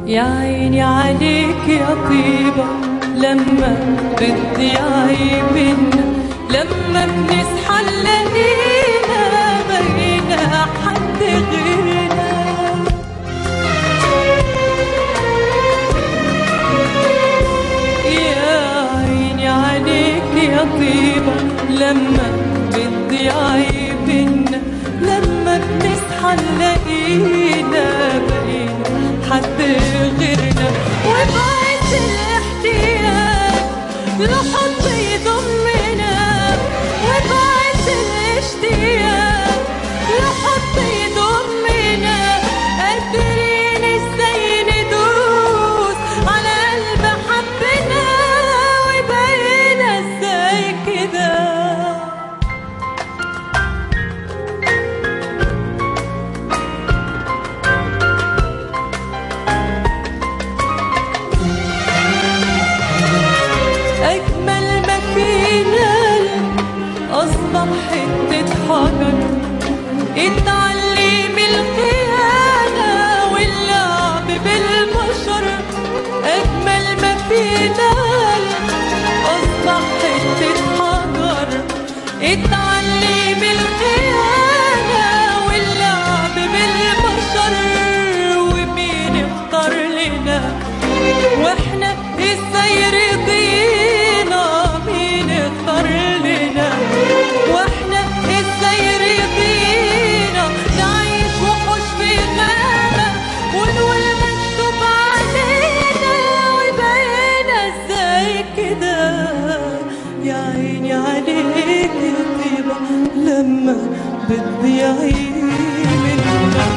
يا عيني عليك يا طيبة لما بتضيعي منا، لما بنصحى نلاقينا بقينا حد غيرنا. يا عيني عليك يا طيبة لما بتضيعي منا، لما بنصحى نلاقينا بقينا حد غيرنا. وبعز الاحتياج لحد يضمنا، وبعز الاشتياق لحد يضمنا، قادرين ازاي ندوس على قلب حبنا، وبقينا ازاي كده. أجمل ما فينا أصبح حتة حجر، اتعلم الخيانة واللعب بالبشر. أجمل ما فينا أصبح حتة حجر، اتعلم الخيانة واللعب بالبشر. ومين اختار لنا واحنا ازاي رضينا؟ مين اختار لنا واحنا ازاي رضينا؟ نعيش وحوش في غابة ونقول مكتوب علينا، وبقينا ازاي كده. يا عيني عليك يا طيبة لما بتضيعي منا.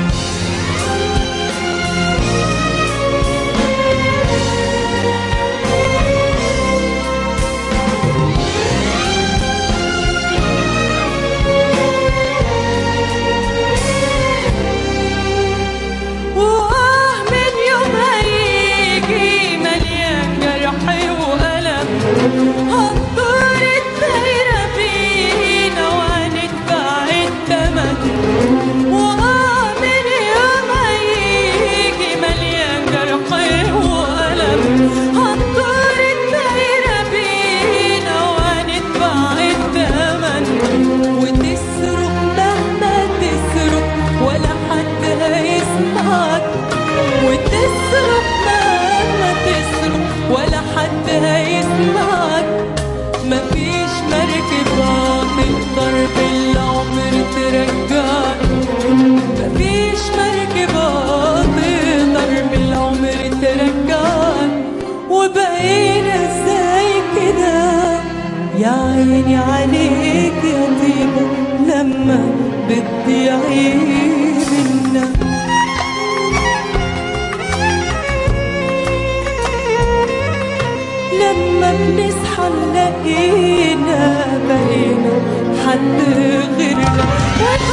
هتدور الدايرة بينا وهندفع التمن، ومن يوم هيجي مليان جرح وألم. هتدور الدايرة بينا وهندفع التمن، وتصرخ مهما تصرخ ولا حد هيسمعك، وتصرخ مهما تصرخ ولا حد هيسمعك. مفيش مركبة تقدر بالعمر ترجعك، مفيش مركبة تقدر بالعمر ترجعك. وبقينا ازاي كده. يا عيني عليك يا طيبة لما بتضيعي منا. لما بنصحى نلاقينا بقينا حد غيرنا.